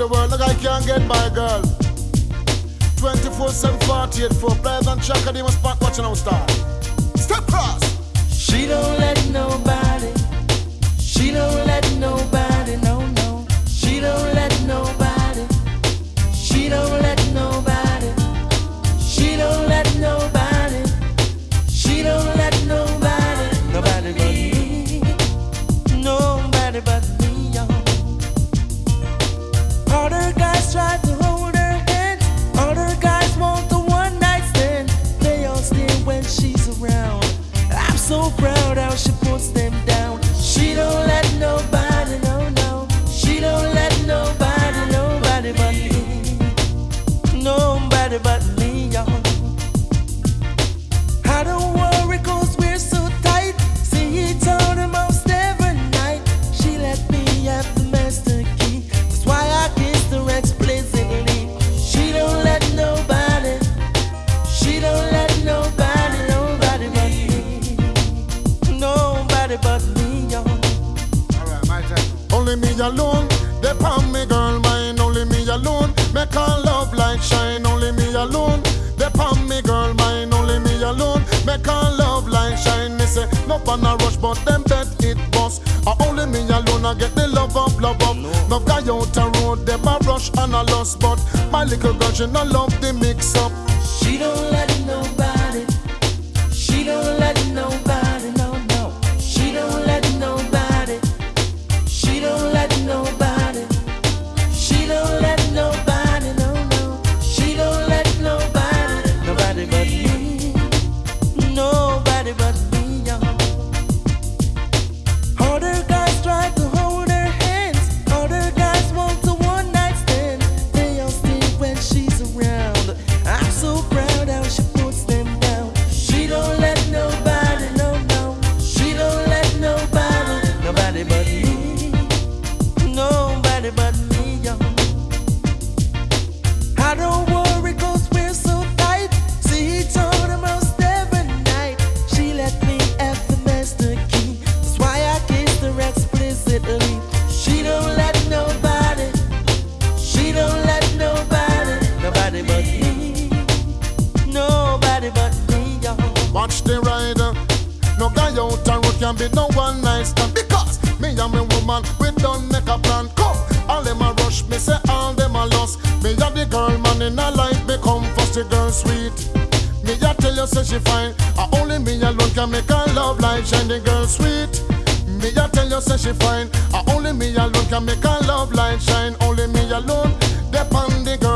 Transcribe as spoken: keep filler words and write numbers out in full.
the world, like I can't get by, girl. twenty-four seven, forty-eight, four players and track, and they must spot watching our star. Step cross. She don't let nobody, she don't let nobody, no, no. She don't let nobody, she don't let nobody, she don't let nobody, she don't let nobody, nobody but me, nobody but me, yo. Other guys try to hold her hand, other guys want the one night stand. They all stay when she's around. I'm so proud how she puts them down. She don't let nobody, no, no. She don't let nobody, nobody but me, nobody but me, yo. I don't worry cause we're so tight. See it on almost every night. She let me have the master key. That's why I kissed her explicitly. She don't let nobody, she don't let nobody, nobody but me, nobody but me, yo. Alright, my turn. Only me alone, they palm me girl mine. Only me alone, make her love like shine. Only me alone, they palm me girl mine. Only me alone, make her love like shine. Me say, no pan a rush, but them bet it bust. Uh, only me alone, I get the love up, love up. No guy out the road, them a rush and a lost. But my little girl, she no love the mix up. She don't let nobody, she don't let nobody, no, no. She don't let nobody, she don't let nobody, she don't let nobody, no, no. She don't let nobody, nobody but me, nobody but me, yo. Other guys try to hold her hands, other guys want a one night stand. They all stay when she's around. I'm so proud how she puts them down. She don't let nobody, no, no. She don't let nobody, nobody but me, nobody but me, yo. I don't worry cause we're so tight. See each other almost every night. She let me have the master key. That's why I kissed her explicitly. She don't let nobody, she don't let nobody, nobody but me, nobody but me, yo. Watch the rider. No guy out the road can be no one night stand. Because me and my woman, we don't make a plan. Come, all them a rush, me say all them a lost. Me and the girl man in a life, me come first, the girl sweet. Me a tell you say she fine, uh, only me alone can make her love like shine. The girl sweet. Me a tell you say she fine, uh, only me alone can make her love like shine. Only me alone, depend the girl.